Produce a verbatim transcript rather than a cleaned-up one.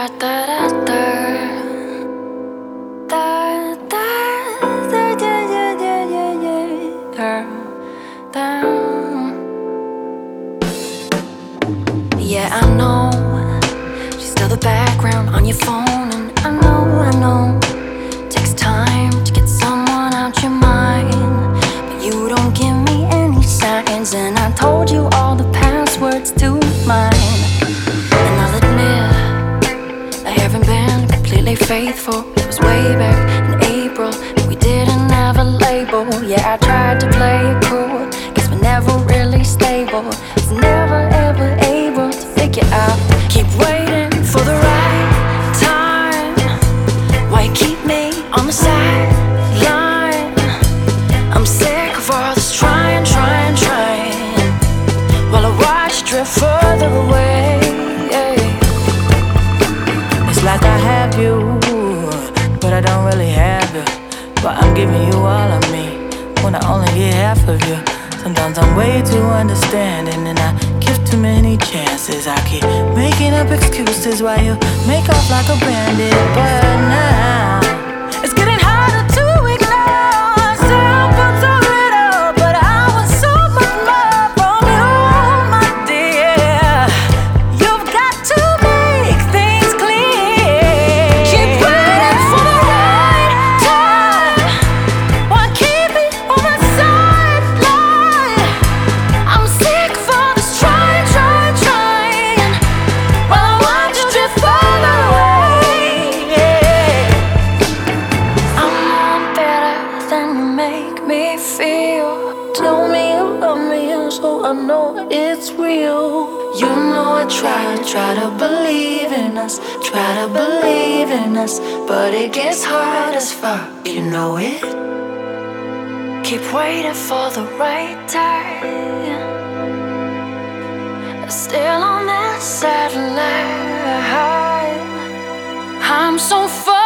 da da da da da da da da da da da da. Yeah, I know she's still the background on your phone, and I know, I know takes time to get someone out your mind, but you don't give me any signs, and I told you all the passwords to mine. And I'll admit I haven't been completely faithful. It was way back in April, but we didn't have a label. Yeah, I tried to play it cool, guess we're never really stable. Was never ever able to figure out. Keep waiting for the right time. Why keep me on the sideline? I'm sick of all this trying, trying, trying, while I watch you drift further away. It's like I have you, but I don't really have you. But I'm giving you all of me when I only get half of you. Sometimes I'm way too understanding, and I give too many chances. I keep making up excuses while you make off like a bandit. But now it's getting harder to ignore. I said I put so little, but I want so much more from you, my dear. You've got to make things clear. Keep waiting for the right time. Why keep me on the sideline? I'm sick of all this trying, trying, trying, while I watch you drift further away. I'm not better than you make me feel. Tell me you love me, so I know it's real. You know I try, try to believe in us, try to believe in us, but it gets hard as fuck, you know it. Keep waiting for the right time. Still on that satellite. I'm so far